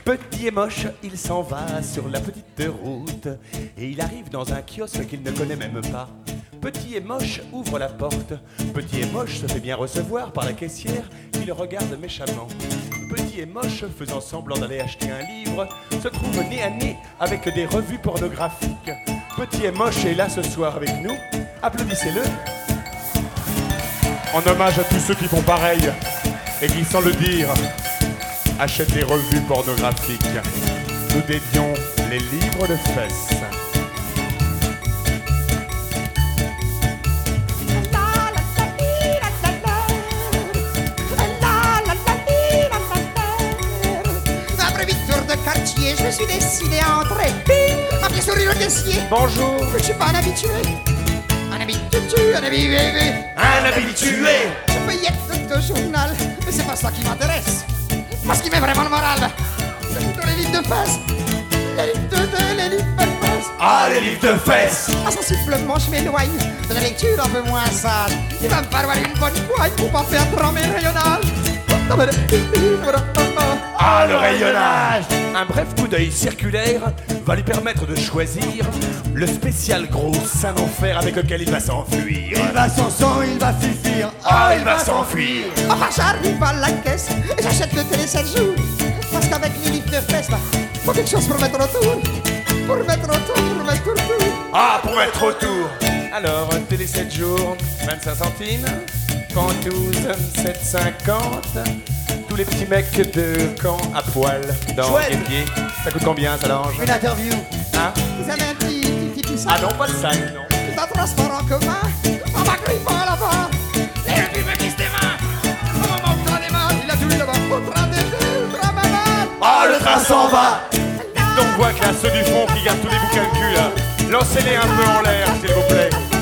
Petit et moche, il s'en va sur la petite route et il arrive dans un kiosque qu'il ne connaît même pas. Petit et moche ouvre la porte. Petit et moche se fait bien recevoir par la caissière qui le regarde méchamment. Petit et moche, faisant semblant d'aller acheter un livre, se trouve nez à nez avec des revues pornographiques. Petit et moche est là ce soir avec nous. Applaudissez-le. En hommage à tous ceux qui font pareil et qui, sans le dire, achètent des revues pornographiques. Nous dédions les livres de fesses. Après 8 tours de quartier, je me suis décidé à entrer. Bing, m'a fait sourire le caissier. Bonjour. Je suis pas un habitué. Un habitué, un habitué. Un habitué. Je feuillette de journal, mais c'est pas ça qui m'intéresse. Moi, ce qui met vraiment le moral, c'est plutôt les livres de fesses. Les livres de fesses. Ah, les livres de fesses. Insensiblement, je m'éloigne de la lecture un peu moins sage. Il va me falloir une bonne poigne pour pas faire trembler le rayonnage. Ah, le rayonnage. Un bref coup d'œil circulaire va lui permettre de choisir le spécial gros sein d'enfer avec lequel il va s'enfuir. Il va sans sang, il va fuir. Ah, il va s'enfuir. Enfin, j'arrive à la caisse et j'achète le télé 7 jours. Parce qu'avec les livres de fesses, faut quelque chose pour mettre autour. Pour mettre autour. Ah, pour mettre autour. Alors, télé 7 jours, 25 centimes. Ventouse, 7,50. Tous les petits mecs de camp à poil dans Chouette. les pieds. Ça coûte combien, ça l'ange? Une interview. Hein? Vous avez un petit pisson. Ah non, pas le sac, non. C'est un transport en commun. On va grimpant là-bas. Les filles me glissent des mains. Au moment où on est mort, il a tout là-bas. Au train des maman. Ah, le train s'en va. Donc, voit que là, ceux du fond qui gardent tous les bouts calculs, là, lancez-les un peu en l'air, s'il vous plaît.